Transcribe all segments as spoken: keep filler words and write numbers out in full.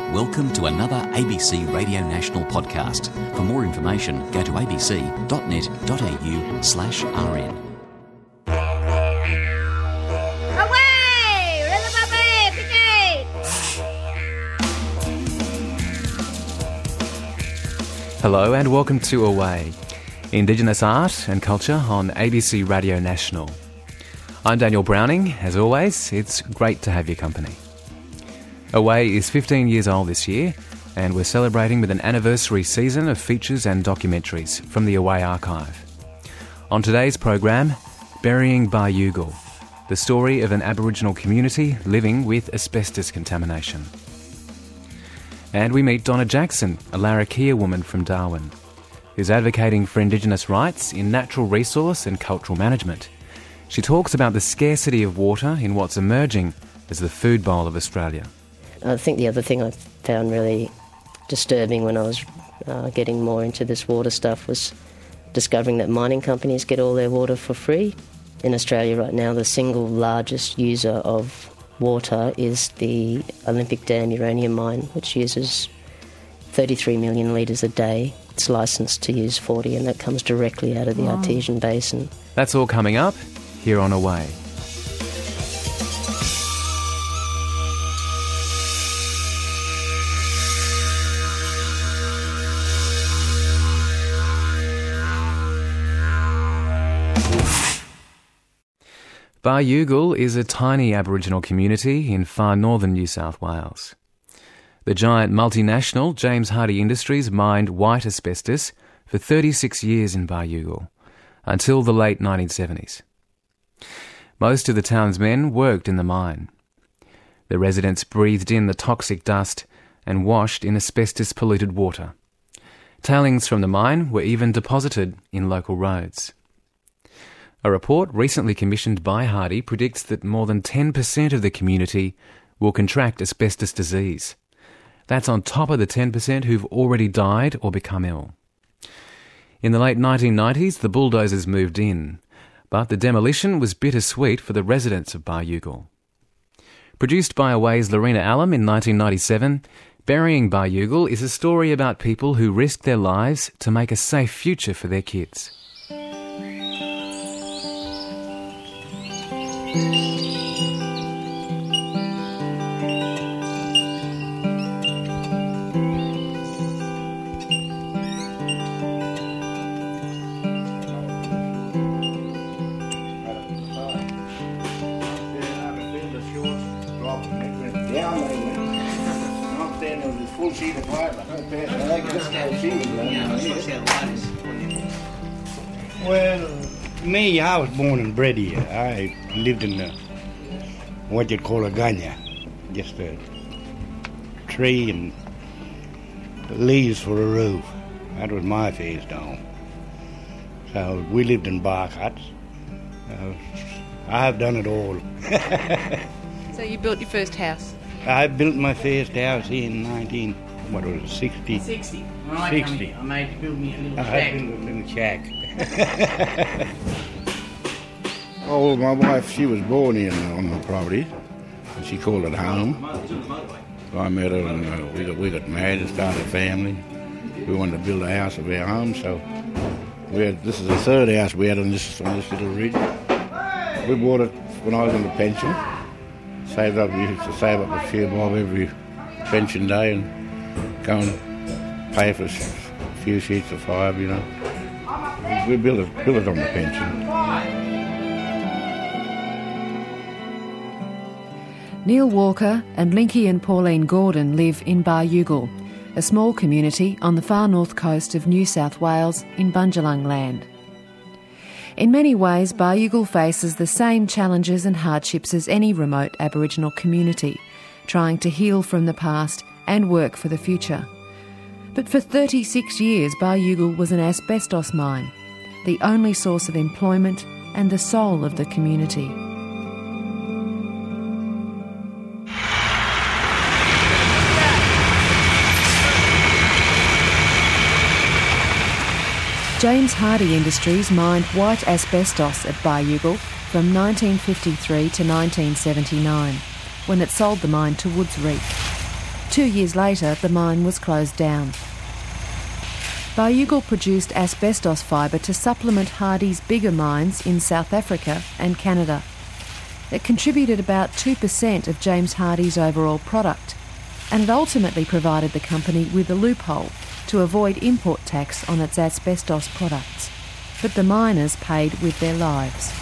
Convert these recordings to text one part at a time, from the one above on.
Welcome to another A B C Radio National podcast. For more information, go to abc.net.au slash rn. Away! Hello and welcome to Away, Indigenous art and culture on A B C Radio National. I'm Daniel Browning. As always, it's great to have your company. Away is fifteen years old this year, and we're celebrating with an anniversary season of features and documentaries from the Away archive. On today's program, Burying Baryugal, the story of an Aboriginal community living with asbestos contamination. And we meet Donna Jackson, a Larrakia woman from Darwin, who's advocating for Indigenous rights in natural resource and cultural management. She talks about the scarcity of water in what's emerging as the food bowl of Australia. I think the other thing I found really disturbing when I was uh, getting more into this water stuff was discovering that mining companies get all their water for free. In Australia right now, the single largest user of water is the Olympic Dam uranium mine, which uses thirty-three million litres a day. It's licensed to use forty, and that comes directly out of the wow. Artesian Basin. That's all coming up here on Away. Baryugal is a tiny Aboriginal community in far northern New South Wales. The giant multinational James Hardie Industries mined white asbestos for thirty-six years in Baryugal, until the late nineteen seventies. Most of the town's men worked in the mine. The residents breathed in the toxic dust and washed in asbestos-polluted water. Tailings from the mine were even deposited in local roads. A report recently commissioned by Hardie predicts that more than ten percent of the community will contract asbestos disease. That's on top of the ten percent who've already died or become ill. In the late nineteen nineties, the bulldozers moved in, but the demolition was bittersweet for the residents of Baryugal. Produced by Away's Lorena Allam in nineteen ninety-seven, Burying Baryugal is a story about people who risk their lives to make a safe future for their kids. Well, me, I was born and bred here. I lived in the, what you'd call a gunya, just a tree and leaves for a roof. That was my phase down. So we lived in bark huts. Uh, I have done it all. So you built your first house? I built my first house here in nineteen, what was it, sixty? sixty. When I sixty. Came here, I made build me a little I shack. built a little shack. Oh, my wife, she was born here on the property, and she called it home. So I met her, and uh, we got we got married and started a family. We wanted to build a house of our own, so we had, this is the third house we had on this on this little ridge. We bought it when I was on the pension. Saved up, we used to save up a few bob every pension day and go and pay for a few sheets of fibre, you know. We built it, built it on the pension. Neil Walker and Linky and Pauline Gordon live in Baryugal, a small community on the far north coast of New South Wales in Bundjalung land. In many ways, Baryugal faces the same challenges and hardships as any remote Aboriginal community, trying to heal from the past and work for the future. But for thirty-six years, Baryugal was an asbestos mine, the only source of employment and the soul of the community. James Hardie Industries mined white asbestos at Baryugal from nineteen fifty-three to nineteen seventy-nine, when it sold the mine to Woods Reef. Two years later, the mine was closed down. Baryugul produced asbestos fibre to supplement Hardy's bigger mines in South Africa and Canada. It contributed about two percent of James Hardy's overall product, and it ultimately provided the company with a loophole to avoid import tax on its asbestos products. But the miners paid with their lives.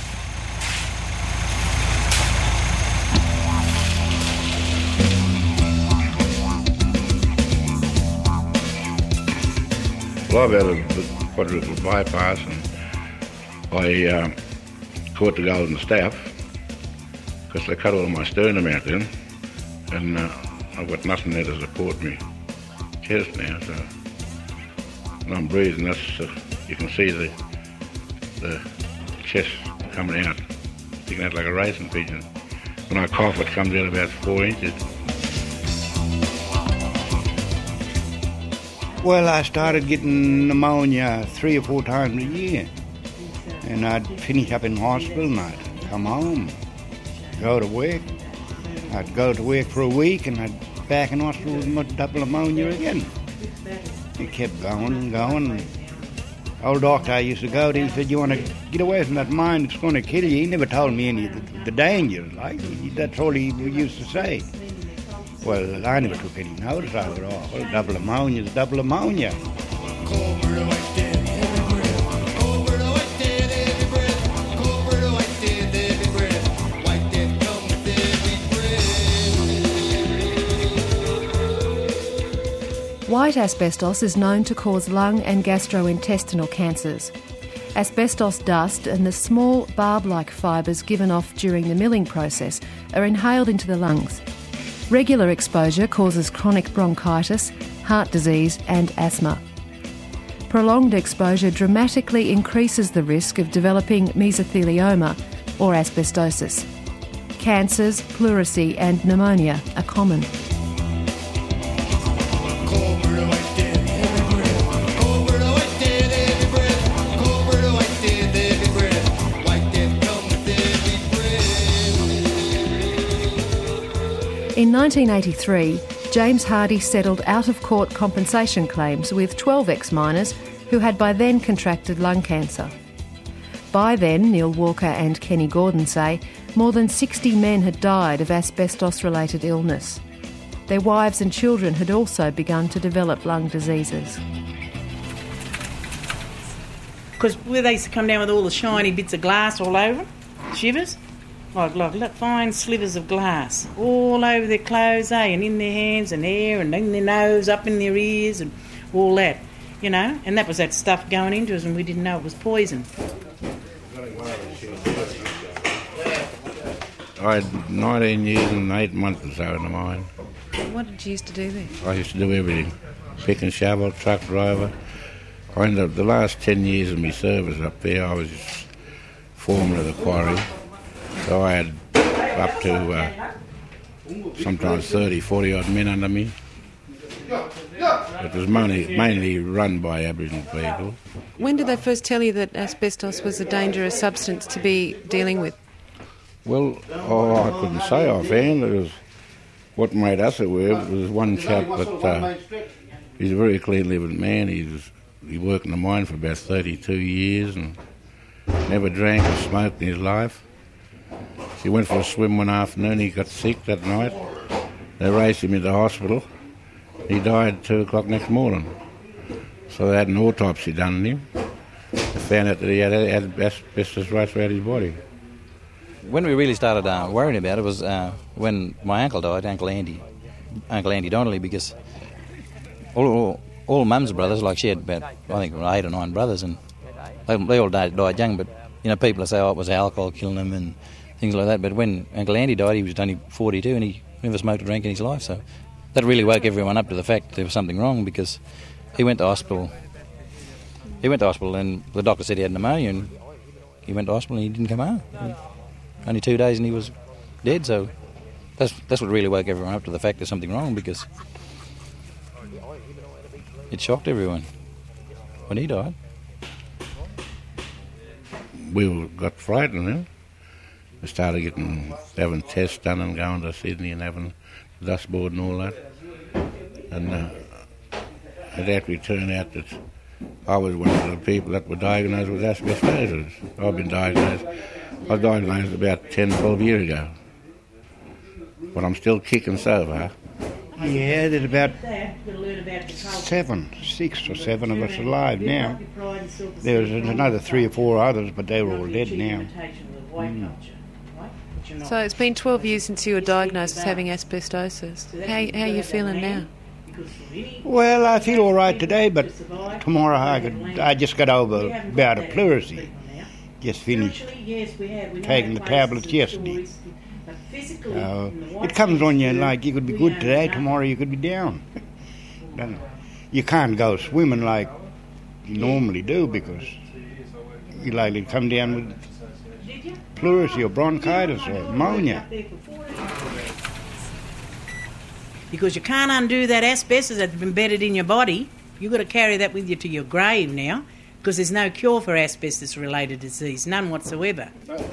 Well, I've had a quadruple bypass, and I uh, caught the golden staff because they cut all my sternum out then, and uh, I've got nothing there to support me chest now, so when I'm breathing, that's uh, you can see the the chest coming out, sticking out like a racing pigeon. When I cough, it comes out about four inches. Well, I started getting pneumonia three or four times a year, and I'd finish up in hospital and I'd come home, go to work. I'd go to work for a week and I'd be back in hospital with my double pneumonia again. It kept going and going. Old doctor I used to go to, he said, you want to get away from that mine, it's going to kill you. He never told me any of the, the dangers, like, that's all he used to say. Well, I never took any notice. I thought, oh, well, double ammonia is double ammonia. White asbestos is known to cause lung and gastrointestinal cancers. Asbestos dust and the small barb-like fibres given off during the milling process are inhaled into the lungs. Regular exposure causes chronic bronchitis, heart disease and asthma. Prolonged exposure dramatically increases the risk of developing mesothelioma or asbestosis. Cancers, pleurisy and pneumonia are common. In nineteen eighty-three, James Hardy settled out-of-court compensation claims with twelve ex-miners who had by then contracted lung cancer. By then, Neil Walker and Kenny Gordon say, more than sixty men had died of asbestos-related illness. Their wives and children had also begun to develop lung diseases. Because where they used to come down with all the shiny bits of glass all over them, shivers, like, like look, fine slivers of glass all over their clothes, eh, and in their hands and hair and in their nose, up in their ears and all that, you know, and that was that stuff going into us and we didn't know it was poison. I had nineteen years and eight months or so in the mine. What did you used to do there? I used to do everything. Pick and shovel, truck driver. I ended up, the last ten years of my service up there, I was foreman of the quarry. So I had up to uh, sometimes thirty, forty odd men under me. It was mainly, mainly run by Aboriginal people. When did they first tell you that asbestos was a dangerous substance to be dealing with? Well, oh, I couldn't say offhand. It was what made us aware. It was one chap that uh, he's a very clean-living man. He was, he worked in the mine for about thirty-two years and never drank or smoked in his life. He went for a swim one afternoon. He got sick that night. They raced him into hospital. He died at two o'clock next morning. So they had an autopsy done on him. They found out that he had asbestos right throughout his body. When we really started uh, worrying about it was uh, when my uncle died, Uncle Andy, Uncle Andy Donnelly, because all, all, all Mum's brothers, like she had about, I think, eight or nine brothers, and they, they all died, died young, but, you know, people say, oh, it was alcohol killing them and things like that, but when Uncle Andy died, he was only forty-two and he never smoked or drank in his life, so that really woke everyone up to the fact there was something wrong, because he went to hospital. He went to hospital and the doctor said he had pneumonia, and he went to hospital and he didn't come home. Only two days and he was dead, so that's that's what really woke everyone up to the fact there's something wrong, because it shocked everyone when he died. We got frightened then. We started getting having tests done and going to Sydney and having the dust board and all that. And uh, it actually turned out that I was one of the people that were diagnosed with asbestosis. I've been diagnosed, I was diagnosed about ten, twelve years ago. But I'm still kicking so far. Yeah, there's about seven, six or seven of us alive now. There's another three or four others, but they were all dead now. Mm. So it's been twelve years since you were diagnosed as having asbestosis. How, how are you feeling now? Well, I feel all right today, but tomorrow I could. I just got over a bout of pleurisy. Just finished taking the tablets yesterday. Uh, it comes on you like you could be good today, tomorrow you could be down. You can't go swimming like you normally do because you're likely to come down with pleurisy or bronchitis or pneumonia. Because you can't undo that asbestos that's been embedded in your body. You've got to carry that with you to your grave now, because there's no cure for asbestos-related disease, none whatsoever.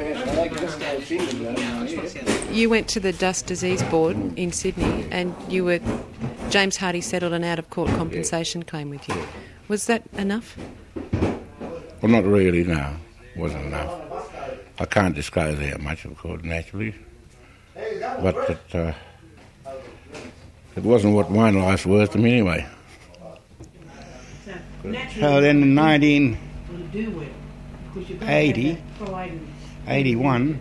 You went to the Dust Disease Board in Sydney and you were, James Hardie settled an out-of-court compensation claim with you. Was that enough? Well, not really, no. It wasn't enough. I can't disclose how much, of course, naturally. But it, uh, it wasn't what my life's worth to me anyway. So then in nineteen eighty, eighty-one,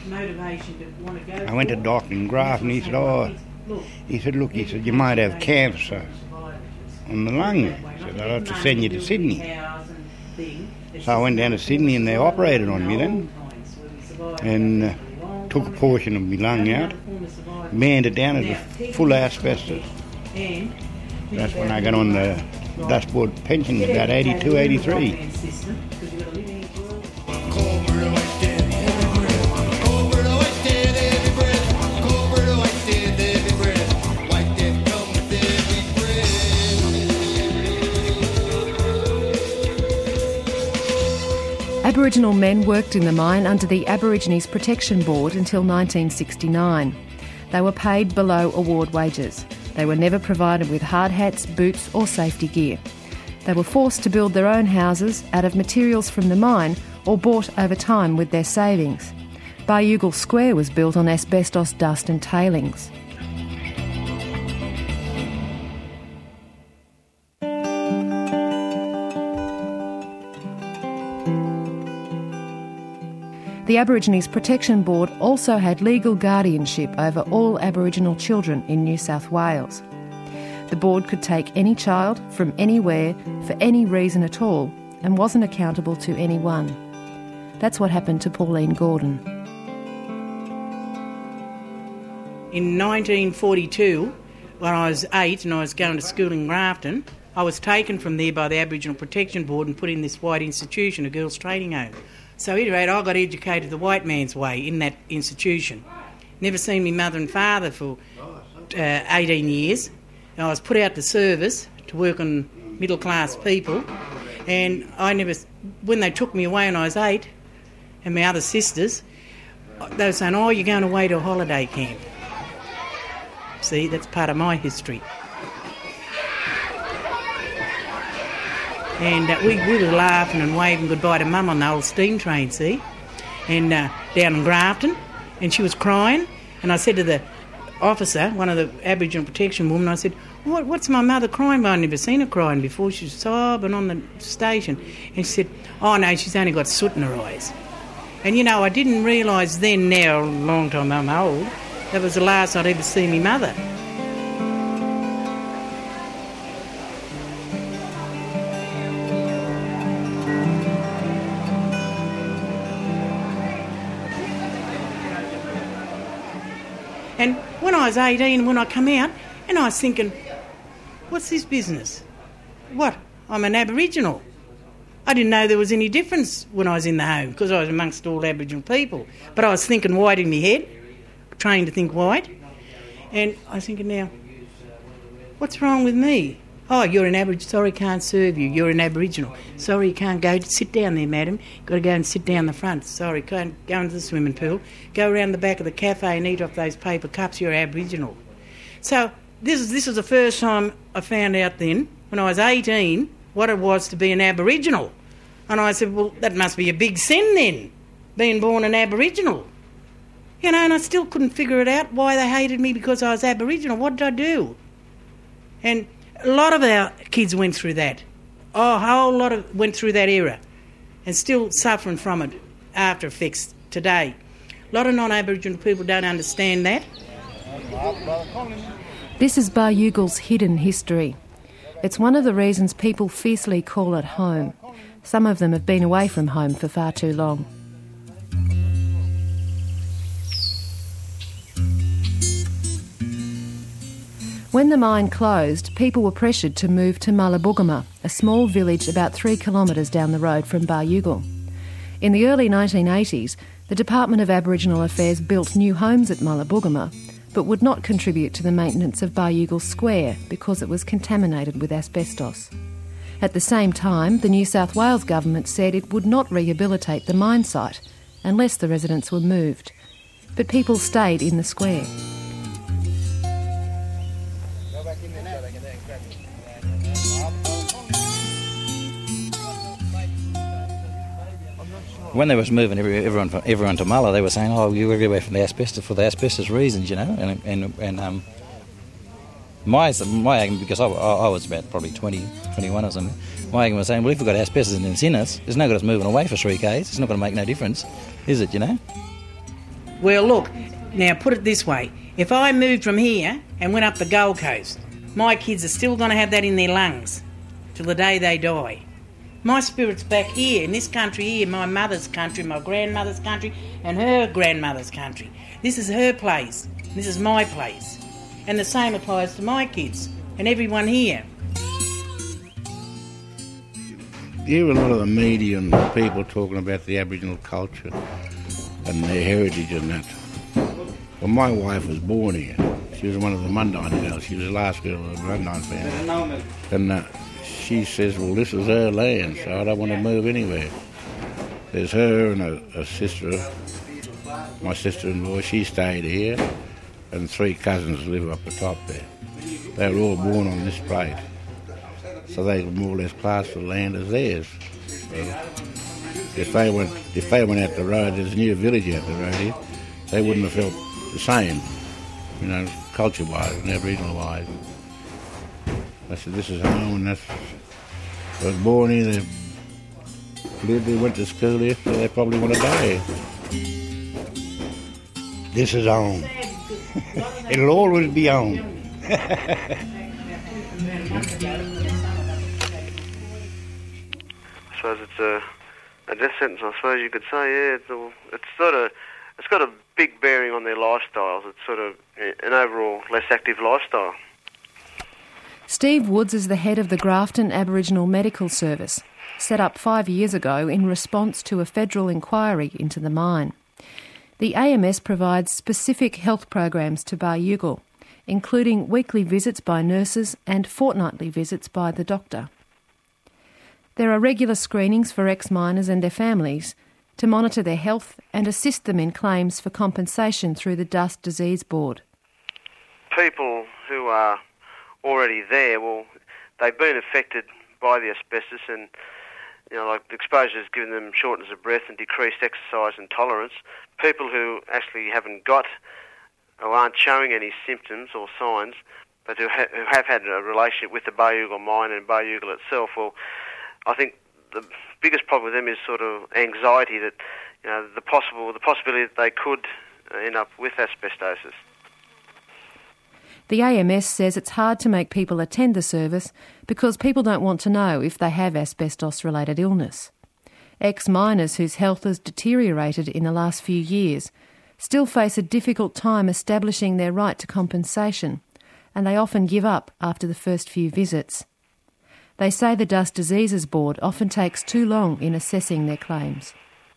I went to Doctor in Grafton and he said, oh, he said, look, he said, you might have cancer on the lung. He said, I'll have to send you to Sydney. So I went down to Sydney and they operated on me then and uh, took a portion of my lung out, manned it down as full asbestos. That's when I got on the Dust Board pension about eighty-two, eighty-three. Aboriginal men worked in the mine under the Aborigines Protection Board until nineteen sixty-nine. They were paid below award wages. They were never provided with hard hats, boots or safety gear. They were forced to build their own houses out of materials from the mine or bought over time with their savings. Baryugal Square was built on asbestos dust and tailings. The Aborigines Protection Board also had legal guardianship over all Aboriginal children in New South Wales. The board could take any child from anywhere for any reason at all and wasn't accountable to anyone. That's what happened to Pauline Gordon. In nineteen forty-two, when I was eight and I was going to school in Grafton, I was taken from there by the Aboriginal Protection Board and put in this white institution, a girls' training home. So at any rate, I got educated the white man's way in that institution. Never seen my mother and father for uh, eighteen years. And I was put out to service to work on middle-class people. And I never, when they took me away when I was eight, and my other sisters, they were saying, oh, you're going away to a holiday camp. See, that's part of my history. And uh, we, we were laughing and waving goodbye to Mum on the old steam train, see, and uh, down in Grafton, and she was crying, and I said to the officer, one of the Aboriginal Protection women, I said, what, what's my mother crying by? I've never seen her crying before. She was sobbing on the station, and she said, oh no, she's only got soot in her eyes. And you know, I didn't realise then, now, a long time I'm old, that was the last I'd ever see my mother. And when I was eighteen, when I come out, and I was thinking, what's this business? What? I'm an Aboriginal. I didn't know there was any difference when I was in the home, because I was amongst all Aboriginal people. But I was thinking white in my head, trained to think white. And I was thinking now, what's wrong with me? Oh, you're an Aboriginal. Sorry, can't serve you. You're an Aboriginal. Sorry, you can't go. Sit down there, madam. Got to go and sit down the front. Sorry, can't go into the swimming pool. Go around the back of the cafe and eat off those paper cups. You're Aboriginal. So this is this is the first time I found out then, when I was eighteen, what it was to be an Aboriginal. And I said, well, that must be a big sin then, being born an Aboriginal. You know, and I still couldn't figure it out why they hated me because I was Aboriginal. What did I do? And a lot of our kids went through that. Oh, a whole lot of went through that era and still suffering from it after effects today. A lot of non-Aboriginal people don't understand that. This is Baryugul's hidden history. It's one of the reasons people fiercely call it home. Some of them have been away from home for far too long. When the mine closed, people were pressured to move to Mullabugama, a small village about three kilometres down the road from Baryugul. In the early nineteen eighties, the Department of Aboriginal Affairs built new homes at Mullabugama, but would not contribute to the maintenance of Baryugul Square because it was contaminated with asbestos. At the same time, the New South Wales government said it would not rehabilitate the mine site unless the residents were moved. But people stayed in the square. When they was moving every, everyone from, everyone to Mulla, they were saying, "Oh, you were away from the asbestos for the asbestos reasons," you know. And and and um, my my argument, because I, I was about probably twenty, twenty-one or something, my argument was saying, "Well, if we've got asbestos in it's in us, it's no good us moving away for three k's. It's not going to make no difference, is it? You know?" Well, look, now put it this way: if I moved from here and went up the Gold Coast, my kids are still going to have that in their lungs till the day they die. My spirit's back here, in this country here, my mother's country, my grandmother's country, and her grandmother's country. This is her place. This is my place. And the same applies to my kids and everyone here. You hear a lot of the media and people talking about the Aboriginal culture and their heritage and that. Well, my wife was born here. She was one of the Mundine girls. She was the last girl of the Mundine family. And uh, she says, well, this is her land, so I don't want to move anywhere. There's her and a, a sister, my sister-in-law, she stayed here, and three cousins live up the top there. They were all born on this place, so they more or less classed the land as theirs. So if they went, if they went out the road, there's a new village out the road here, they wouldn't have felt the same, you know, culture-wise and Aboriginal-wise. I said, this is home, and that's... I was born here, they lived here, went to school here, so they probably want to die here. This is home. It'll always be home. I suppose it's a, a death sentence, I suppose you could say, yeah. It's, a, it's sort of... It's got a big bearing on their lifestyles. It's sort of an overall less active lifestyle. Steve Woods is the head of the Grafton Aboriginal Medical Service, set up five years ago in response to a federal inquiry into the mine. The A M S provides specific health programs to Baryugul, including weekly visits by nurses and fortnightly visits by the doctor. There are regular screenings for ex-miners and their families to monitor their health and assist them in claims for compensation through the Dust Disease Board. People who are already there, well, they've been affected by the asbestos, and you know, like the exposure has given them shortness of breath and decreased exercise and tolerance. People who actually haven't got or aren't showing any symptoms or signs, but who, ha- who have had a relationship with the Baryugul mine and Baryugul itself, well, I think the biggest problem with them is sort of anxiety that, you know, the possible the possibility that they could end up with asbestosis. The A M S says it's hard to make people attend the service because people don't want to know if they have asbestos-related illness. Ex-miners whose health has deteriorated in the last few years still face a difficult time establishing their right to compensation, and they often give up after the first few visits. They say the Dust Diseases Board often takes too long in assessing their claims.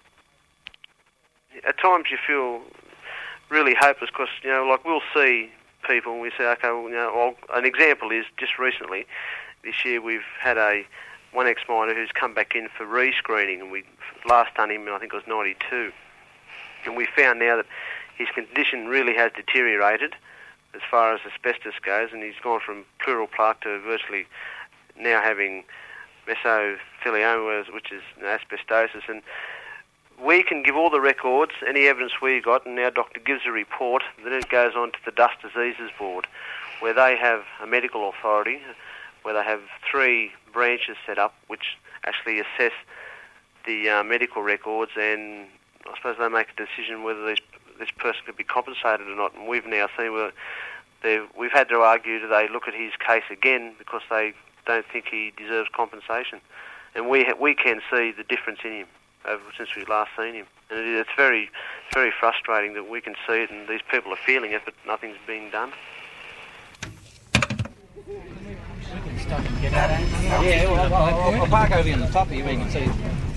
At times you feel really hopeless because, you know, like we'll see people and we say, okay, well, you know, well, an example is just recently, this year we've had a one ex-miner who's come back in for re-screening, and we last done him, I think it was ninety-two. And we found now that his condition really has deteriorated, as far as asbestos goes, and he's gone from pleural plaque to virtually now having mesothelioma, which is you know, asbestosis. And we can give all the records, any evidence we got, and our doctor gives a report, then it goes on to the Dust Diseases Board, where they have a medical authority, where they have three branches set up, which actually assess the uh, medical records, and I suppose they make a decision whether these, this person could be compensated or not. And we've now seen whether they've, we've had to argue, do they look at his case again because they don't think he deserves compensation. And we ha- we can see the difference in him over, since we've last seen him. And it, it's very it's very frustrating that we can see it and these people are feeling it, but nothing's being done. Yeah, well, I'll, I'll park over here on the top here where you can see.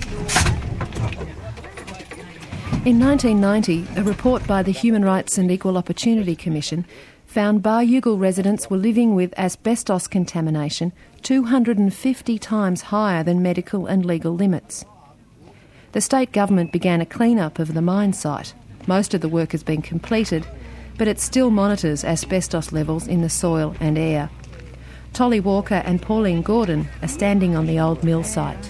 In nineteen ninety, a report by the Human Rights and Equal Opportunity Commission found Barreugal residents were living with asbestos contamination two hundred fifty times higher than medical and legal limits. The state government began a clean-up of the mine site. Most of the work has been completed, but it still monitors asbestos levels in the soil and air. Tolly Walker and Pauline Gordon are standing on the old mill site.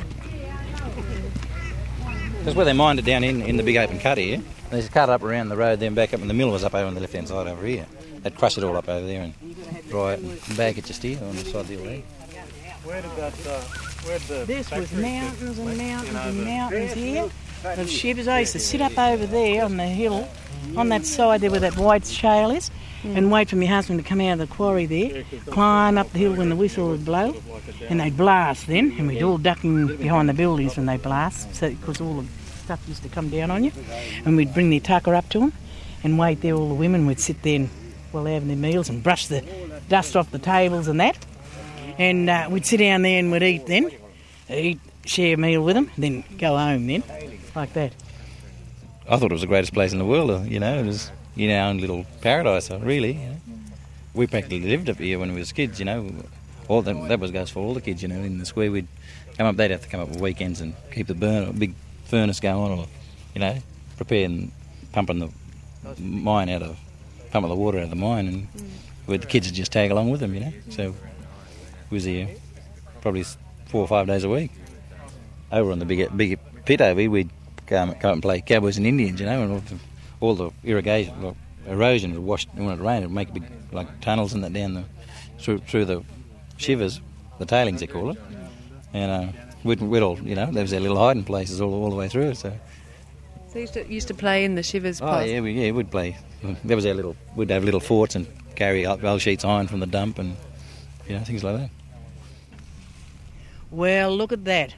That's where they mined it down in, in the big open cut here. They just cut it up around the road, then back up, and the mill was up over on the left-hand side over here. They'd crush it all up over there and dry it and bag it just here on the side of the other. Where did that, uh, where did the This was mountains and mountains you know, and the- mountains here of shivers. I used to sit up over there on the hill, on that side there where that white shale is, and wait for my husband to come out of the quarry there, climb up the hill when the whistle would blow, and they'd blast then, and we'd all ducking behind the buildings when they blast, so because all the stuff used to come down on you, and we'd bring the tucker up to them, and wait there. All the women would sit there and, while they're having their meals and brush the dust off the tables and that, and uh, we'd sit down there and we'd eat then, eat, share a meal with them, then go home then, like that. I thought it was the greatest place in the world, uh, you know, it was, you know, our own little paradise, uh, really. You know. We practically lived up here when we was kids, you know. All the, that was goes for all the kids, you know, in the square. We'd come up, they'd have to come up on weekends and keep the burn, a big furnace going, or, you know, preparing, pumping the mine out of, pumping the water out of the mine, and mm. the kids would just tag along with them, you know. So we was here probably four or five days a week. Over on the big, big pit over here, we'd come, come up and play cowboys and Indians, you know, and all the, all the irrigation, like, erosion would wash, when it rained, it would make big, like, tunnels and that down the, through, through the shivers, the tailings they call it, and uh, we'd, we'd all, you know, there was their little hiding places all, all the way through, so. So you used to, used to play in the shivers Oh, past? yeah, we, yeah, we'd play. There was our little, we'd have little forts and carry up old sheets iron from the dump and, you know, things like that. Well, look at that.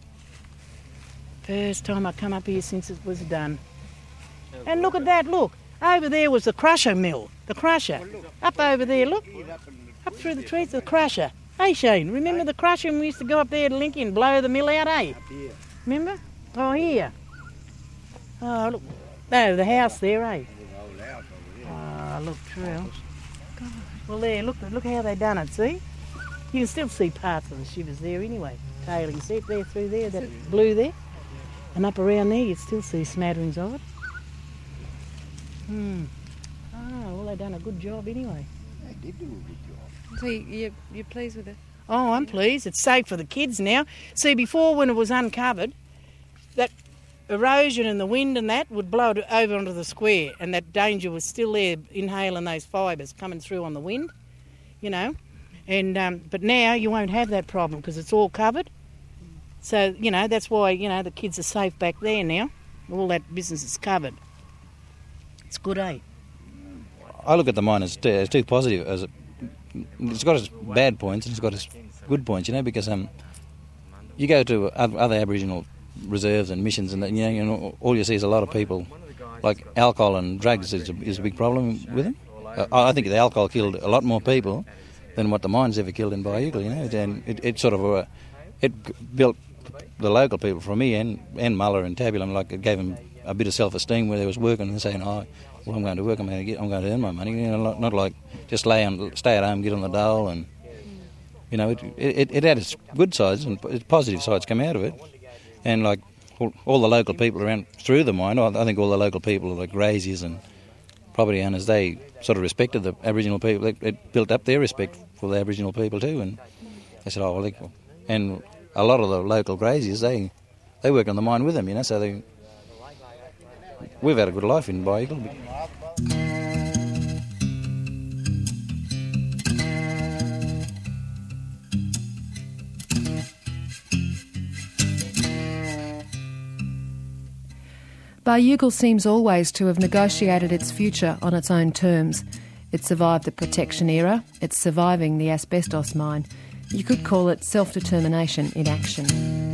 First time I come up here since it was done. And look at that, look. Over there was the crusher mill, the crusher. Up over there, look. Up through the trees, the crusher. Hey, Shane, remember the crusher when we used to go up there to Linky and blow the mill out, eh? Remember? Oh, here. Oh, look. No, the house there, eh? Oh, look, true. Well, there, look, look how they done it, see? You can still see parts of the shivers there anyway. Tailing, see it there through there, that blue there? And up around there, you still see smatterings of it. Hmm. Oh, well, they done a good job anyway. They did do a good job. So you, you're pleased with it? Oh, I'm pleased. It's safe for the kids now. See, before when it was uncovered, that erosion and the wind and that would blow it over onto the square, and that danger was still there, inhaling those fibres coming through on the wind, you know. And um, but now you won't have that problem because it's all covered. So, you know, that's why, you know, the kids are safe back there now. All that business is covered. It's good, eh? I look at the mine as too, as too positive. As it, it's got its bad points and it's got its good points, you know, because um, you go to other Aboriginal reserves and missions, and you know, you know, all you see is a lot of people. Like alcohol and drugs is a, is a big problem with them. Uh, I think the alcohol killed a lot more people than what the mines ever killed in Barreugal, you know. And it, it sort of uh, it built the local people from me and and Muller and Tabulum, like it gave them a bit of self-esteem where they was working and saying, oh, well, I'm going to work, I'm going to get, I'm going to earn my money. You know, not like just lay on, stay at home, get on the dole, and you know, it it, it had its good sides and its positive sides come out of it, and like all, all the local people around through the mine, I think all the local people, like graziers and property owners, they sort of respected the Aboriginal people. It, it built up their respect for the Aboriginal people too, and they said, oh, well, they, and a lot of the local graziers, they they work on the mine with them, you know, so they, we've had a good life in Biogle. Biogle seems always to have negotiated its future on its own terms. It survived the protection era, it's surviving the asbestos mine. You could call it self-determination in action.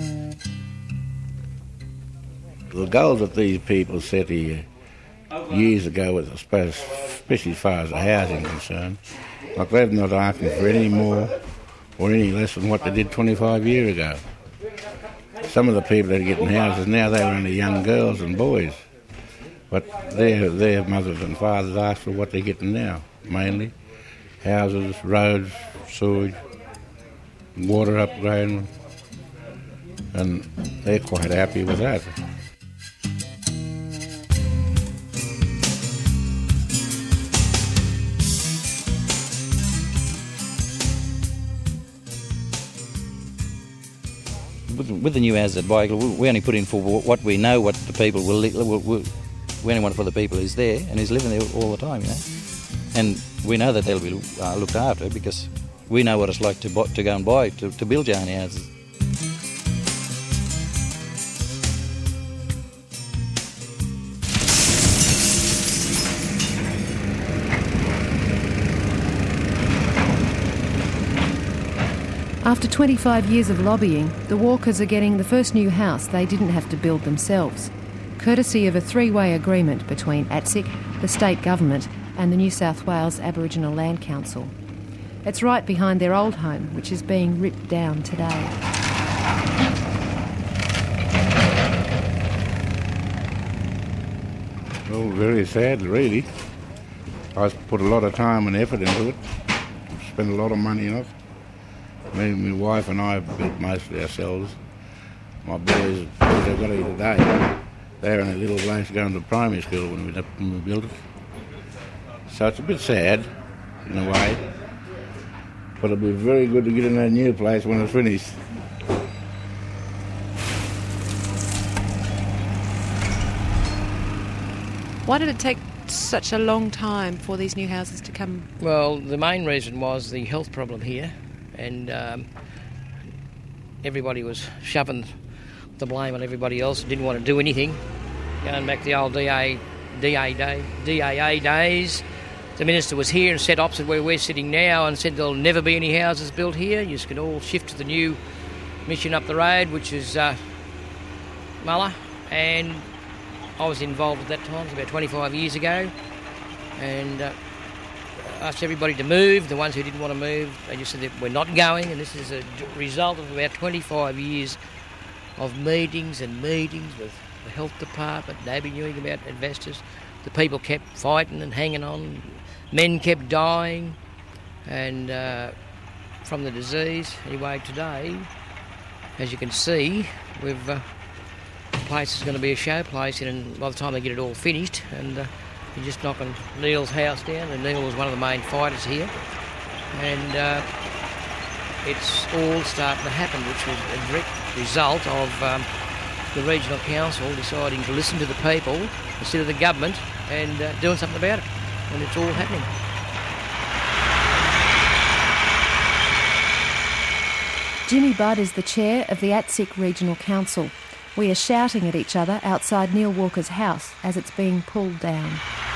The goals that these people set here years ago, was, I suppose, especially as far as the housing is concerned, like they're not asking for any more or any less than what they did twenty-five years ago. Some of the people that are getting houses now, they're only young girls and boys. But their, their mothers and fathers ask for what they're getting now, mainly. Houses, roads, sewage, water upgrading, and they're quite happy with that. With, with the new houses at Biogle, we only put in for what we know, what the people will, will, will we only want for the people who's there and who's living there all the time, you know. And we know that they'll be uh, looked after because we know what it's like to to go and buy, to, to build your own houses. After twenty-five years of lobbying, the Walkers are getting the first new house they didn't have to build themselves, courtesy of a three-way agreement between A T S I C, the state government and the New South Wales Aboriginal Land Council. It's right behind their old home, which is being ripped down today. Well, very sad, really. I put a lot of time and effort into it, spent a lot of money on it. Me, my wife and I have built mostly ourselves. My boys, boys I've got here today, they're in a little place going to primary school when we, when we built it. So it's a bit sad, in a way, but it'll be very good to get in that new place when it's finished. Why did it take such a long time for these new houses to come? Well, the main reason was the health problem here. And um, everybody was shoving the blame on everybody else, didn't want to do anything. Going back to the old D A, D A day, D A A days, the minister was here and sat opposite where we're sitting now and said there'll never be any houses built here. You can all shift to the new mission up the road, which is uh, Mulla. And I was involved at that time, it was about twenty-five years ago. And Uh, asked everybody to move. The ones who didn't want to move, they just said that we're not going, and this is a result of about twenty-five years of meetings and meetings with the health department, nobody knew anything about asbestos. The people kept fighting and hanging on. Men kept dying and uh, from the disease. Anyway, today, as you can see, we've uh, the place is going to be a show place, and by the time they get it all finished, and uh, you're just knocking Neil's house down, and Neil was one of the main fighters here. And uh, it's all starting to happen, which was a direct result of um, the regional council deciding to listen to the people instead of the government and uh, doing something about it. And it's all happening. Jimmy Budd is the chair of the A T S I C Regional Council. We are shouting at each other outside Neil Walker's house as it's being pulled down.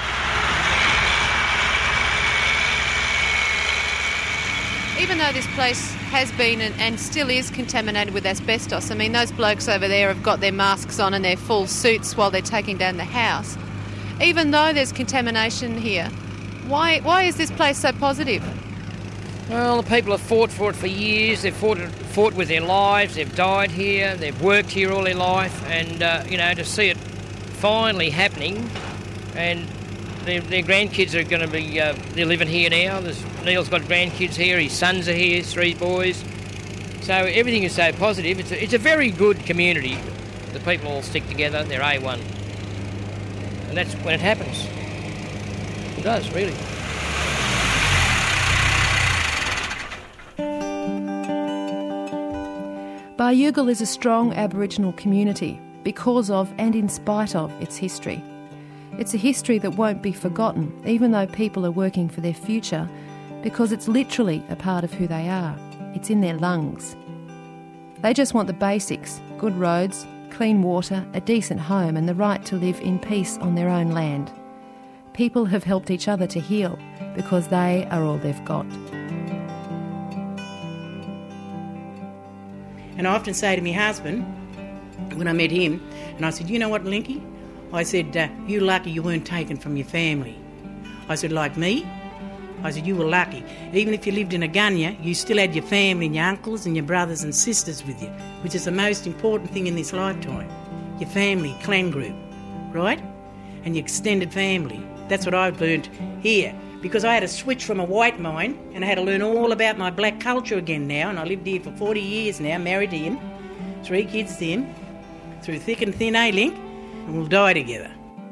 Even though this place has been and, and still is contaminated with asbestos, I mean, those blokes over there have got their masks on and their full suits while they're taking down the house. Even though there's contamination here, why why is this place so positive? Well, the people have fought for it for years. They've fought, fought with their lives. They've died here. They've worked here all their life. And, uh, you know, to see it finally happening, and their, their grandkids are going to be, uh, they're living here now. There's, Neil's got grandkids here. His sons are here, three boys. So everything is so positive. It's a, it's a very good community. The people all stick together. They're A one. And that's when it happens. It does, really. Baryugal is a strong Aboriginal community because of and in spite of its history. It's a history that won't be forgotten, even though people are working for their future, because it's literally a part of who they are. It's in their lungs. They just want the basics: good roads, clean water, a decent home and the right to live in peace on their own land. People have helped each other to heal because they are all they've got. And I often say to my husband, when I met him, and I said, you know what, Linky? I said, uh, you lucky you weren't taken from your family. I said, like me? I said, you were lucky. Even if you lived in a gunya, you still had your family and your uncles and your brothers and sisters with you, which is the most important thing in this lifetime. Your family, clan group, right? And your extended family. That's what I've learnt here. Because I had to switch from a white mind and I had to learn all about my black culture again now, and I lived here for forty years now, married to him, three kids to him, through thick and thin, eh, Link? And we'll die together.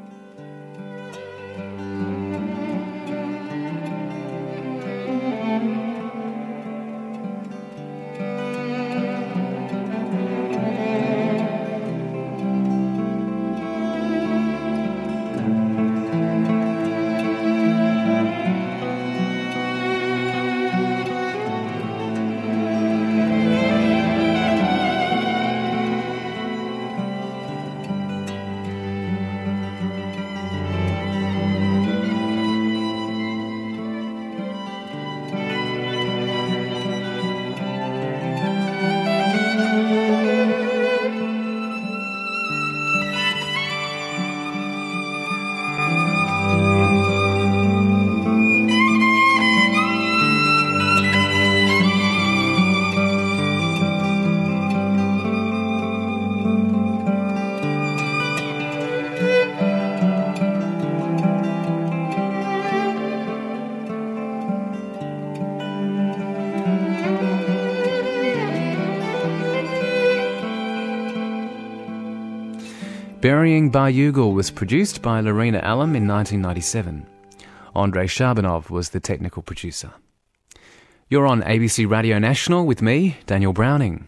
Burying Baryugal was produced by Lorena Allam in nineteen ninety-seven. Andrei Shabanov was the technical producer. You're on A B C Radio National with me, Daniel Browning.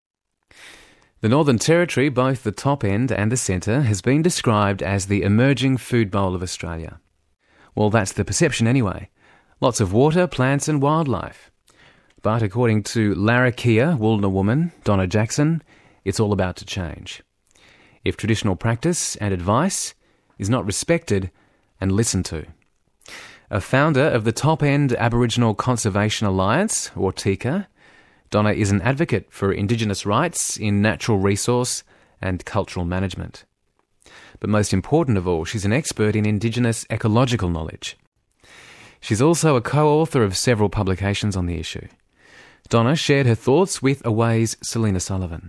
The Northern Territory, both the top end and the centre, has been described as the emerging food bowl of Australia. Well, that's the perception anyway. Lots of water, plants and wildlife. But according to Larrakia Woolner woman Donna Jackson, it's all about to change. If traditional practice and advice is not respected and listened to. A founder of the Top End Aboriginal Conservation Alliance, or TICA, Donna is an advocate for Indigenous rights in natural resource and cultural management. But most important of all, she's an expert in Indigenous ecological knowledge. She's also a co-author of several publications on the issue. Donna shared her thoughts with Away's Selena Sullivan.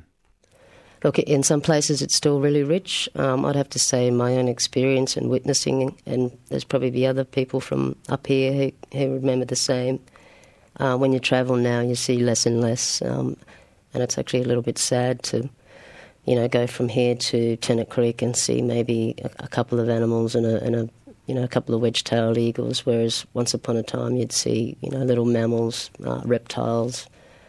Look, in some places it's still really rich. Um, I'd have to say my own experience and witnessing, and there's probably the other people from up here who, who remember the same. Uh, when you travel now, you see less and less, um, and it's actually a little bit sad to, you know, go from here to Tennant Creek and see maybe a, a couple of animals and a, and a, you know, a couple of wedge-tailed eagles, whereas once upon a time you'd see, you know, little mammals, uh, reptiles.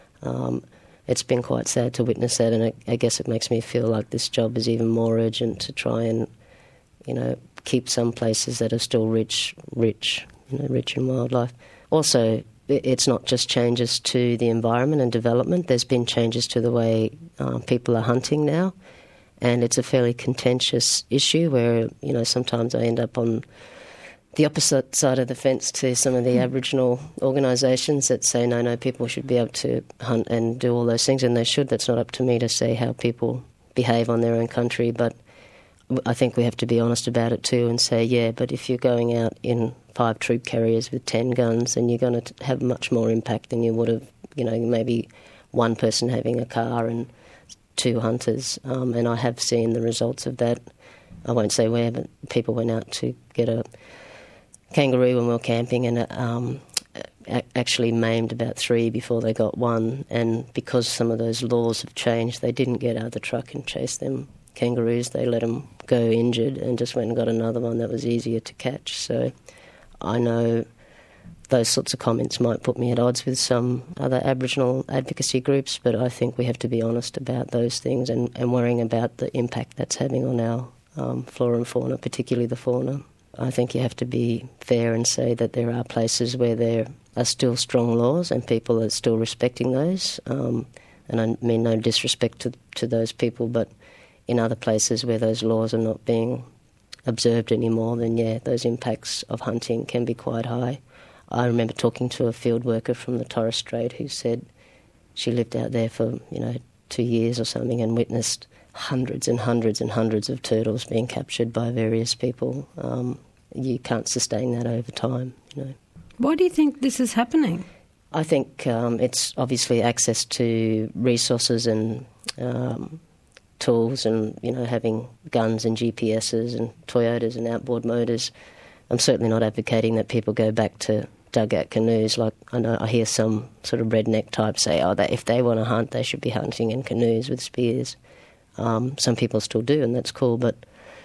Um, It's been quite sad to witness that, and I, I guess it makes me feel like this job is even more urgent to try and, you know, keep some places that are still rich, rich, you know, rich in wildlife. Also, it's not just changes to the environment and development. There's been changes to the way uh, people are hunting now, and it's a fairly contentious issue where, you know, sometimes I end up on the opposite side of the fence to some of the mm. Aboriginal organisations that say, no, no, people should be able to hunt and do all those things, and they should. That's not up to me to say how people behave on their own country, but I think we have to be honest about it too and say, yeah, but if you're going out in five troop carriers with ten guns, then you're going to have much more impact than you would have, you know, maybe one person having a car and two hunters, um, and I have seen the results of that. I won't say where, but people went out to get a kangaroo when we were camping and um, actually maimed about three before they got one, and because some of those laws have changed, they didn't get out of the truck and chase them kangaroos. They let them go injured and just went and got another one that was easier to catch. So I know those sorts of comments might put me at odds with some other Aboriginal advocacy groups, but I think we have to be honest about those things and, and worrying about the impact that's having on our um, flora and fauna, particularly the fauna. I think you have to be fair and say that there are places where there are still strong laws and people are still respecting those. Um, and I mean no disrespect to, to those people, but in other places where those laws are not being observed anymore, then yeah, those impacts of hunting can be quite high. I remember talking to a field worker from the Torres Strait who said she lived out there for, you know, two years or something and witnessed hundreds and hundreds and hundreds of turtles being captured by various people. Um, you can't sustain that over time, you know. Why do you think this is happening? I think um, it's obviously access to resources and um, tools and, you know, having guns and G P S's and Toyotas and outboard motors. I'm certainly not advocating that people go back to dugout canoes. Like I know I hear some sort of redneck type say, oh, that if they want to hunt, they should be hunting in canoes with spears. Um, some people still do, and that's cool, but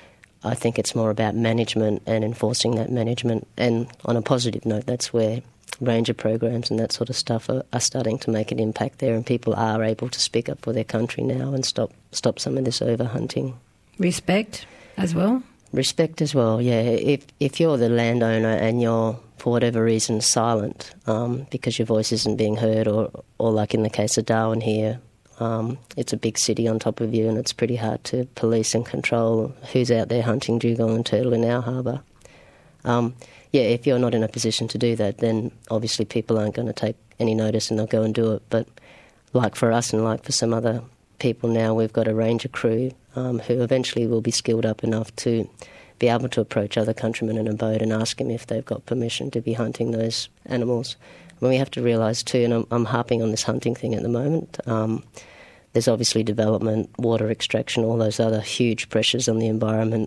I think it's more about management and enforcing that management. And on a positive note, that's where ranger programs and that sort of stuff are, are starting to make an impact there, and people are able to speak up for their country now and stop stop some of this over-hunting. Respect as well? Respect as well, yeah. If if you're the landowner and you're, for whatever reason, silent um, because your voice isn't being heard, or, or like in the case of Darwin here, um, it's a big city on top of you and it's pretty hard to police and control who's out there hunting dugong and turtle in our harbour. Um, yeah, if you're not in a position to do that, then obviously people aren't going to take any notice and they'll go and do it. But like for us and like for some other people now, we've got a ranger crew um, who eventually will be skilled up enough to be able to approach other countrymen in a boat and ask them if they've got permission to be hunting those animals. Well, we have to realise too, and I'm, I'm harping on this hunting thing at the moment, um, there's obviously development, water extraction, all those other huge pressures on the environment.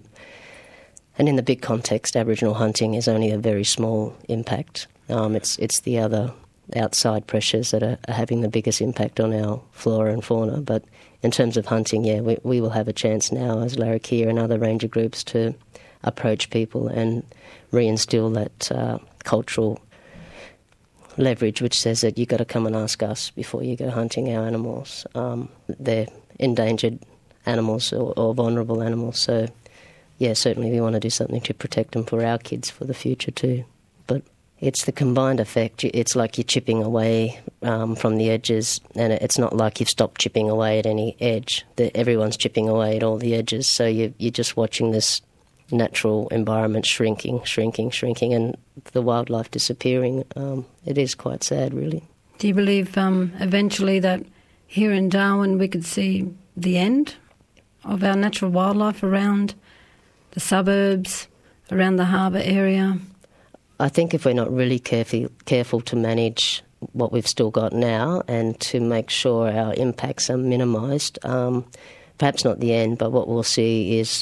And in the big context, Aboriginal hunting is only a very small impact. Um, it's it's the other outside pressures that are, are having the biggest impact on our flora and fauna. But in terms of hunting, yeah, we, we will have a chance now as Larrakia and other ranger groups to approach people and reinstill that uh, cultural leverage which says that you've got to come and ask us before you go hunting our animals. Um, they're endangered animals or, or vulnerable animals, so yeah, certainly we want to do something to protect them for our kids for the future too. But it's the combined effect. It's like you're chipping away um, from the edges, and it's not like you've stopped chipping away at any edge. The, everyone's chipping away at all the edges, so you, you're just watching this natural environment shrinking, shrinking, shrinking, and the wildlife disappearing. Um, it is quite sad, really. Do you believe um, eventually that here in Darwin we could see the end of our natural wildlife around the suburbs, around the harbour area? I think if we're not really careful, careful to manage what we've still got now and to make sure our impacts are minimised, um, perhaps not the end, but what we'll see is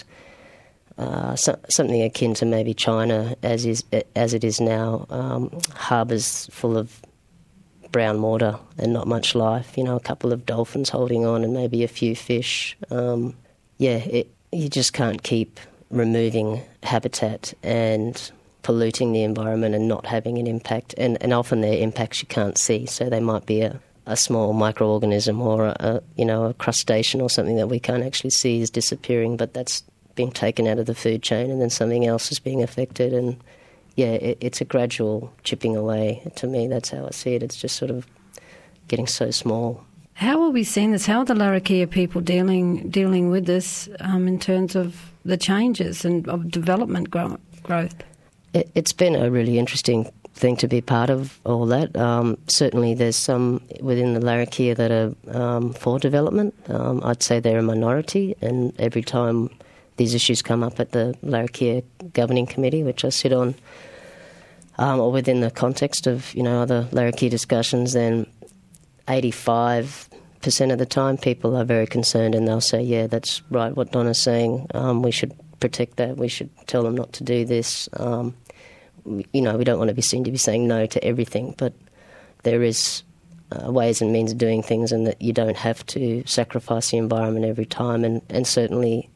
uh, so, something akin to maybe China as is as it is now, um, harbours full of brown water and not much life, you know, a couple of dolphins holding on and maybe a few fish. Um, yeah, it, you just can't keep removing habitat and polluting the environment and not having an impact. And, and often they're impacts you can't see, so they might be a, a small microorganism or a, a you know a crustacean or something that we can't actually see is disappearing, but that's being taken out of the food chain, and then something else is being affected. And yeah, it, it's a gradual chipping away. To me, that's how I see it. It's just sort of getting so small. How are we seeing this? How are the Larrakia people dealing dealing with this um, in terms of the changes and of development grow, growth? It, it's been a really interesting thing to be part of all that. Um, certainly there's some within the Larrakia that are um, for development. Um, I'd say they're a minority, and every time these issues come up at the Larrakia Governing Committee, which I sit on, um, or within the context of, you know, other Larrakia discussions, then eighty-five percent of the time people are very concerned and they'll say, yeah, that's right, what Donna's saying, um, we should protect that, we should tell them not to do this. Um, you know, we don't want to be seen to be saying no to everything, but there is uh, ways and means of doing things, and that you don't have to sacrifice the environment every time. And, and certainly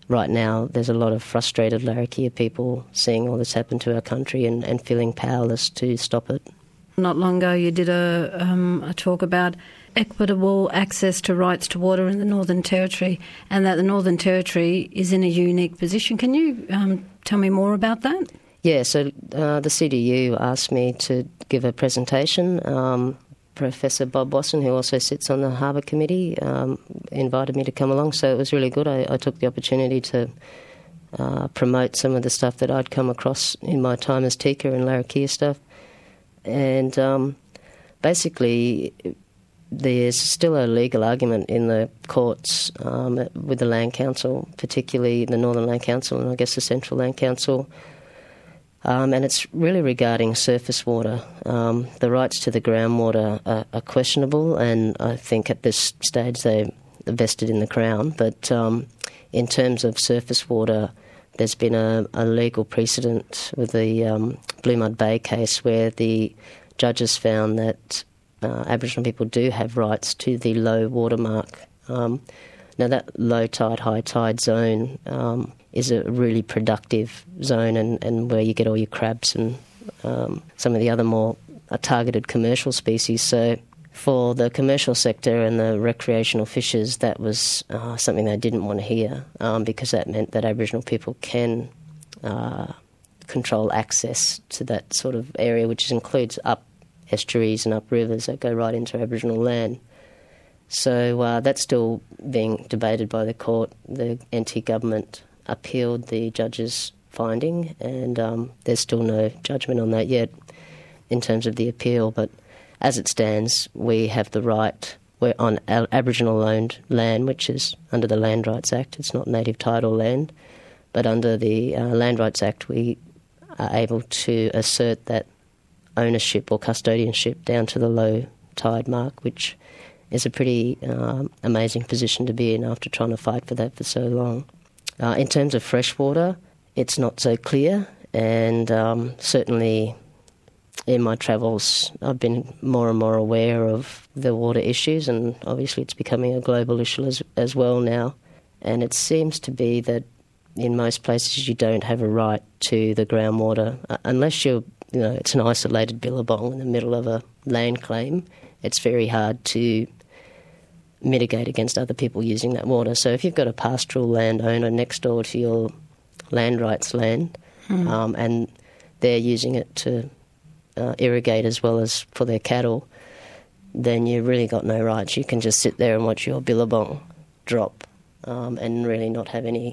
right now there's a lot of frustrated Larrakia people seeing all this happen to our country and, and feeling powerless to stop it. Not long ago you did a, um, a talk about equitable access to rights to water in the Northern Territory, and that the Northern Territory is in a unique position. Can you um, tell me more about that? Yeah, so uh, the C D U asked me to give a presentation. Um, Professor Bob Wasson, who also sits on the Harbour Committee, um, invited me to come along, so it was really good. I, I took the opportunity to uh, promote some of the stuff that I'd come across in my time as Tika and Larrakia stuff. And um, basically, there's still a legal argument in the courts um, with the Land Council, particularly the Northern Land Council and I guess the Central Land Council, um, and it's really regarding surface water. Um, the rights to the groundwater are, are questionable, and I think at this stage they're vested in the Crown, but um, in terms of surface water, there's been a, a legal precedent with the um, Blue Mud Bay case where the judges found that uh, Aboriginal people do have rights to the low water mark. Um, now that low tide, high tide zone um, is a really productive zone, and, and where you get all your crabs and um, some of the other more uh, targeted commercial species. So for the commercial sector and the recreational fishers, that was uh, something they didn't want to hear, um, because that meant that Aboriginal people can uh, control access to that sort of area, which includes up estuaries and up rivers that go right into Aboriginal land. So uh, that's still being debated by the court. The N T government appealed the judge's finding, and um, there's still no judgment on that yet in terms of the appeal, but as it stands, we have the right, we're on Aboriginal-owned land, which is under the Land Rights Act. It's not native title land, but under the uh, Land Rights Act we are able to assert that ownership or custodianship down to the low tide mark, which is a pretty um, amazing position to be in after trying to fight for that for so long. Uh, in terms of freshwater, it's not so clear, and um, certainly in my travels, I've been more and more aware of the water issues, and obviously it's becoming a global issue as, as well now. And it seems to be that in most places you don't have a right to the groundwater uh, unless you're, you know, it's an isolated billabong in the middle of a land claim. It's very hard to mitigate against other people using that water. So if you've got a pastoral landowner next door to your land rights land, mm. um, and they're using it to Uh, irrigate as well as for their cattle, then you've really got no rights. You can just sit there and watch your billabong drop um, and really not have any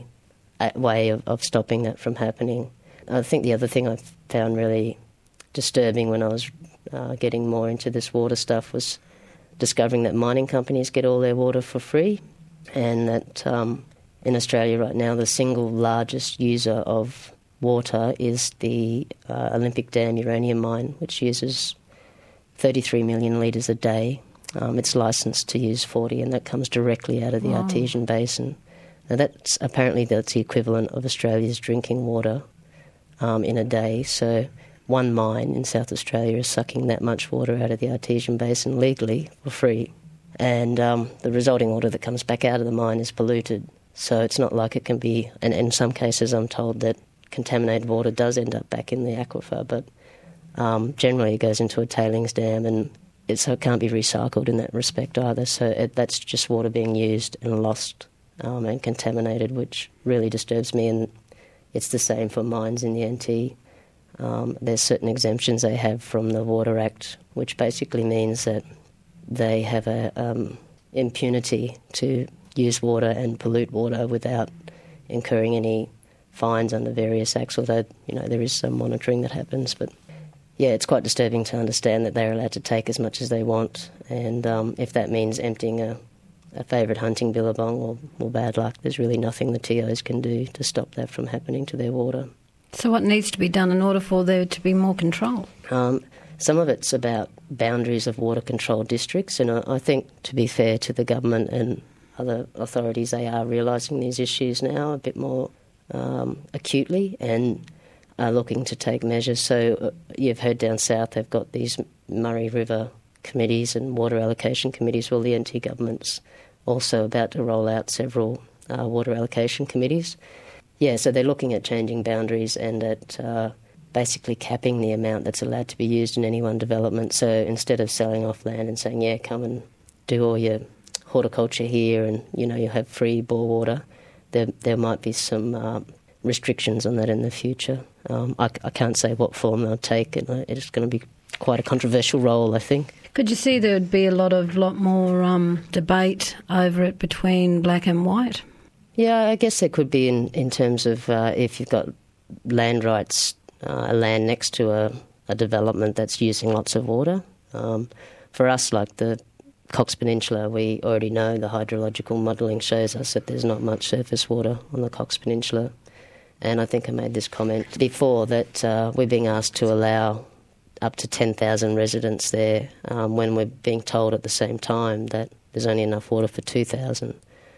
way of, of stopping that from happening. I think the other thing I found really disturbing when I was uh, getting more into this water stuff was discovering that mining companies get all their water for free, and that um, in Australia right now the single largest user of water is the uh, Olympic Dam uranium mine, which uses thirty-three million litres a day. Um, it's licensed to use forty, and that comes directly out of the wow. Artesian Basin. Now that's apparently that's the equivalent of Australia's drinking water um, in a day. So one mine in South Australia is sucking that much water out of the Artesian Basin legally for free, and um, the resulting water that comes back out of the mine is polluted. So it's not like it can be, and in some cases I'm told that contaminated water does end up back in the aquifer, but um, generally it goes into a tailings dam, and it, so it can't be recycled in that respect either. So it, that's just water being used and lost um, and contaminated, which really disturbs me. And it's the same for mines in the N T. Um, there's certain exemptions they have from the Water Act, which basically means that they have a um, impunity to use water and pollute water without incurring any fines under various acts, although, you know, there is some monitoring that happens. But yeah, it's quite disturbing to understand that they're allowed to take as much as they want, and um, if that means emptying a, a favourite hunting billabong, or, or bad luck, there's really nothing the T Os can do to stop that from happening to their water. So what needs to be done in order for there to be more control? Um, some of it's about boundaries of water control districts, and I, I think, to be fair to the government and other authorities, they are realising these issues now a bit more Um, acutely, and are looking to take measures. So uh, you've heard down south they've got these Murray River committees and water allocation committees. Well, the N T government's also about to roll out several uh, water allocation committees. Yeah, so they're looking at changing boundaries and at uh, basically capping the amount that's allowed to be used in any one development. So instead of selling off land and saying, yeah, come and do all your horticulture here and, you know, you have free bore water, there, there might be some uh, restrictions on that in the future. Um, I, I can't say what form they'll take, and it's going to be quite a controversial role, I think. Could you see there would be a lot of lot more um, debate over it between black and white? Yeah, I guess there could be in, in terms of uh, if you've got land rights, uh, land next to a, a development that's using lots of water. Um, for us, like the Cox Peninsula, we already know the hydrological modelling shows us that there's not much surface water on the Cox Peninsula. And I think I made this comment before that uh, we're being asked to allow up to ten thousand residents there um, when we're being told at the same time that there's only enough water for two thousand.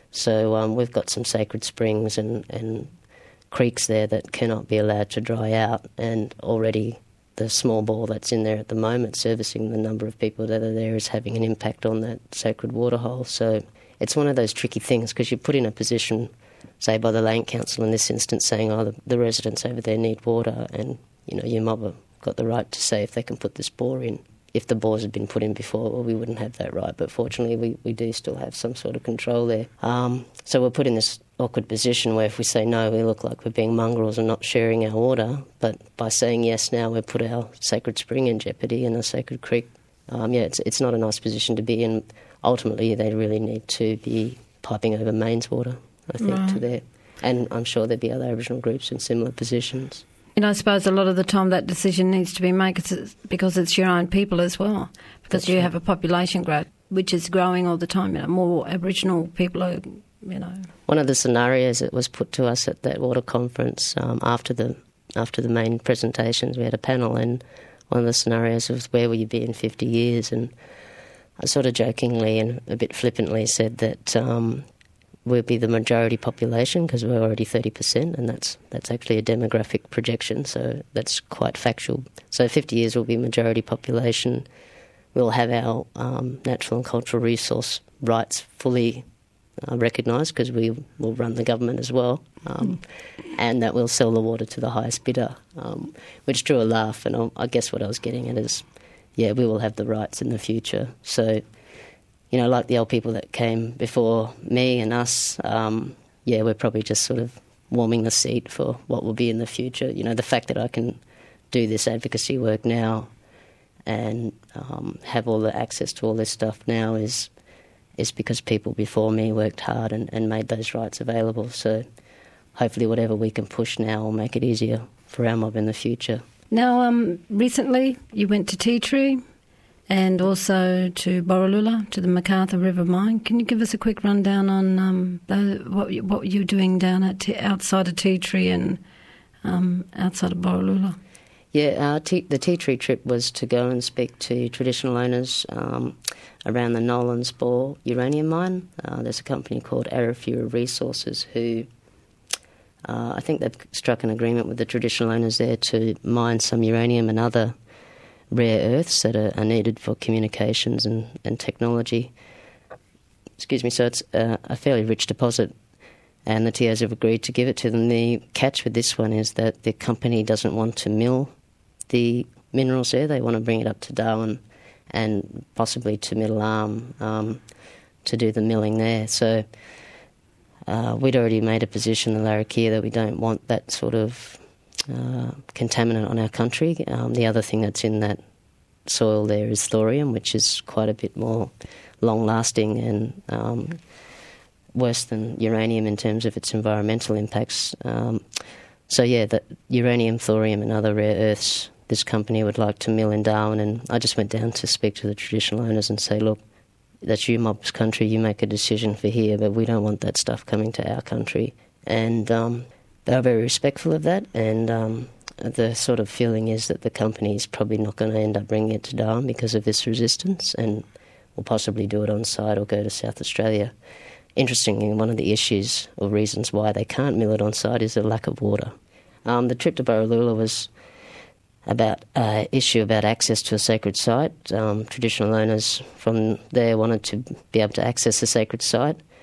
So um, we've got some sacred springs and, and creeks there that cannot be allowed to dry out, and already the small bore that's in there at the moment servicing the number of people that are there is having an impact on that sacred waterhole. So it's one of those tricky things because you're put in a position, say by the Land Council in this instance, saying, oh, the, the residents over there need water, and you know your mob have got the right to say if they can put this bore in. If the bores had been put in before, well, we wouldn't have that right, but fortunately we, we do still have some sort of control there. Um, so we're put in this awkward position where if we say no, we look like we're being mongrels and not sharing our water, but by saying yes now we've put our sacred spring in jeopardy and a sacred creek. Um, yeah, it's, it's not a nice position to be in. Ultimately, they really need to be piping over mains water, I think, right. to there. And I'm sure there'd be other Aboriginal groups in similar positions. And I suppose a lot of the time that decision needs to be made because it's your own people as well, because That's you right. have a population growth which is growing all the time. You know, more Aboriginal people are, you know. One of the scenarios that was put to us at that water conference um, after the after the main presentations, we had a panel, and one of the scenarios was where will you be in fifty years? And I sort of jokingly and a bit flippantly said that um, we'll be the majority population because we're already thirty percent, and that's that's actually a demographic projection, so that's quite factual. So fifty years will be majority population. We'll have our um, natural and cultural resource rights fully uh, recognised because we will run the government as well, um, mm. and that we'll sell the water to the highest bidder, um, which drew a laugh. And I guess what I was getting at is, yeah, we will have the rights in the future. So, you know, like the old people that came before me and us, um, yeah, we're probably just sort of warming the seat for what will be in the future. You know, the fact that I can do this advocacy work now and um, have all the access to all this stuff now is is because people before me worked hard and, and made those rights available. So hopefully whatever we can push now will make it easier for our mob in the future. Now, um, recently you went to Tea Tree and also to Borroloola, to the MacArthur River Mine. Can you give us a quick rundown on um, the, what, you, what you're doing down at t- outside of Tea Tree and um, outside of Borroloola? Yeah, uh, t- the Tea Tree trip was to go and speak to traditional owners um, around the Nolans Bore uranium mine. Uh, there's a company called Arafura Resources who, uh, I think they've struck an agreement with the traditional owners there to mine some uranium and other rare earths that are, are needed for communications and, and technology. Excuse me, so it's uh, a fairly rich deposit, and the T Os have agreed to give it to them. The catch with this one is that the company doesn't want to mill the minerals there. They want to bring it up to Darwin and possibly to Middle Arm um, to do the milling there. So uh, we'd already made a position in Larrakia that we don't want that sort of uh, contaminant on our country. Um, the other thing that's in that soil there is thorium, which is quite a bit more long-lasting and um, worse than uranium in terms of its environmental impacts. Um, so yeah, the uranium, thorium and other rare earths this company would like to mill in Darwin, and I just went down to speak to the traditional owners and say, look, that's you mob's country, you make a decision for here, but we don't want that stuff coming to our country. And um, they were very respectful of that, and um, the sort of feeling is that the company is probably not going to end up bringing it to Darwin because of this resistance, and will possibly do it on site or go to South Australia. Interestingly, one of the issues or reasons why they can't mill it on site is the lack of water. Um, the trip to Borroloola was about an uh, issue about access to a sacred site. Um, traditional owners from there wanted to be able to access the sacred site.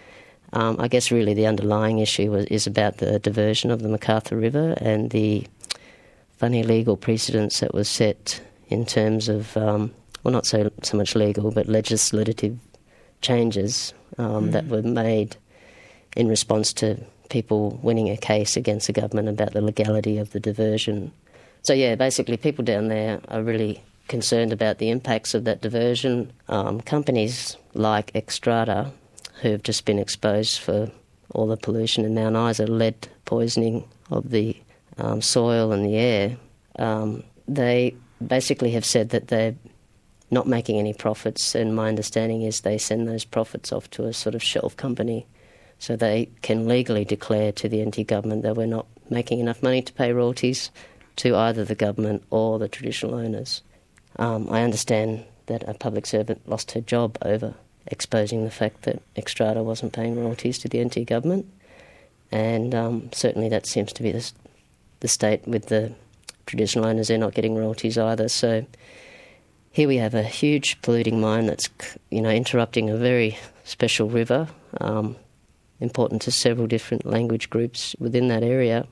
Um, I guess really the underlying issue was, is about the diversion of the MacArthur River and the funny legal precedents that was set in terms of, um, well, not so, so much legal, but legislative changes um, mm. that were made in response to people winning a case against the government about the legality of the diversion. So, yeah, basically people down there are really concerned about the impacts of that diversion. Um, companies like Xstrata, who have just been exposed for all the pollution in Mount Isa, lead poisoning of the um, soil and the air, um, they basically have said that they're not making any profits, and my understanding is they send those profits off to a sort of shelf company so they can legally declare to the N T government that we're not making enough money to pay royalties to either the government or the traditional owners. Um, I understand that a public servant lost her job over exposing the fact that Xstrata wasn't paying royalties to the N T government, and um, certainly that seems to be the, the state with the traditional owners. They're not getting royalties either. So here we have a huge polluting mine that's, you know, interrupting a very special river, um, important to several different language groups within that area,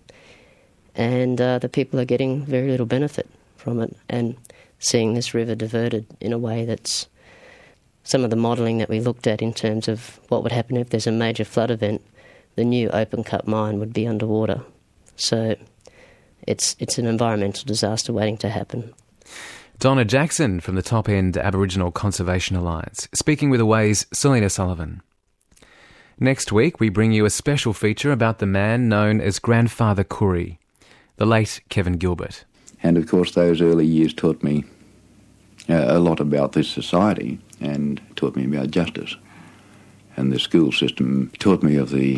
and uh, the people are getting very little benefit from it, and seeing this river diverted in a way that's some of the modelling that we looked at in terms of what would happen if there's a major flood event, the new open-cut mine would be underwater. So it's it's an environmental disaster waiting to happen. Donna Jackson from the Top End Aboriginal Conservation Alliance, speaking with Away's Selena Sullivan. Next week, we bring you a special feature about the man known as Grandfather Koori, the late Kevin Gilbert. And of course, those early years taught me uh, a lot about this society and taught me about justice. And the school system taught me of the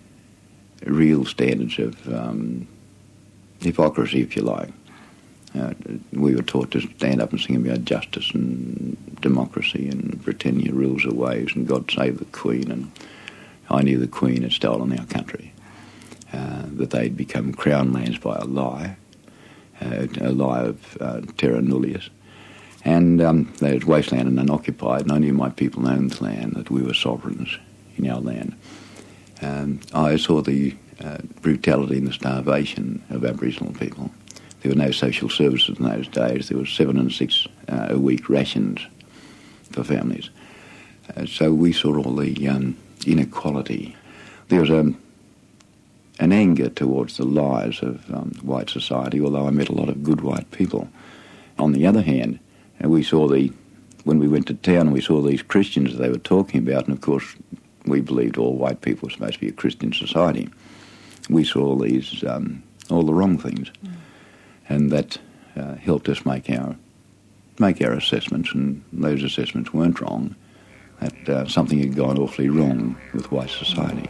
real standards of um, hypocrisy, if you like. Uh, we were taught to stand up and sing about justice and democracy and Britannia rules her ways and God save the Queen, and I knew the Queen had stolen our country, uh, that they'd become crown lands by a lie, uh, a lie of uh, terra nullius, and um, that it was wasteland and unoccupied, and I knew my people owned the land, that we were sovereigns in our land. Um, I saw the uh, brutality and the starvation of Aboriginal people. There were no social services in those days. There was seven and six uh, a week rations for families. Uh, so we saw all the um, inequality. There was um, an anger towards the lies of um, white society, although I met a lot of good white people. On the other hand, uh, we saw the, when we went to town and we saw these Christians they were talking about, and of course we believed all white people were supposed to be a Christian society. We saw all these, um, all the wrong things. Mm. And that uh, helped us make our make our assessments, and those assessments weren't wrong. That uh, something had gone awfully wrong with white society.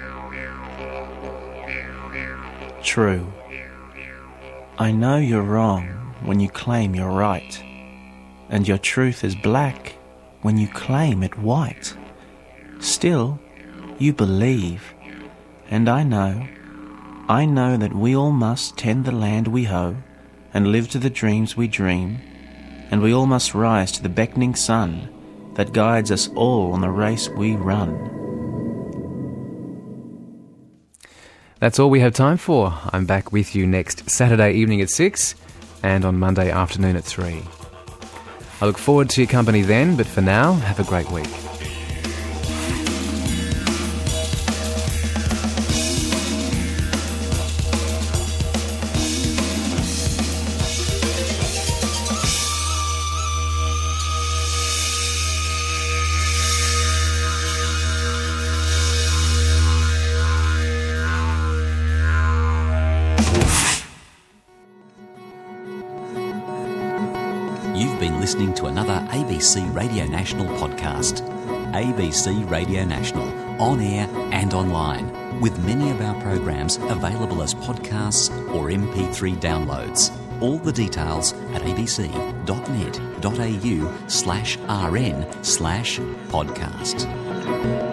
True. I know you're wrong when you claim you're right, and your truth is black when you claim it white. Still, you believe, and I know, I know that we all must tend the land we hoe, and live to the dreams we dream, and we all must rise to the beckoning sun that guides us all on the race we run. That's all we have time for. I'm back with you next Saturday evening at six and on Monday afternoon at three. I look forward to your company then, but for now, have a great week. You've been listening to another A B C Radio National podcast. A B C Radio National, on air and online, with many of our programs available as podcasts or M P three downloads. All the details at abc.net.au slash rn slash podcast.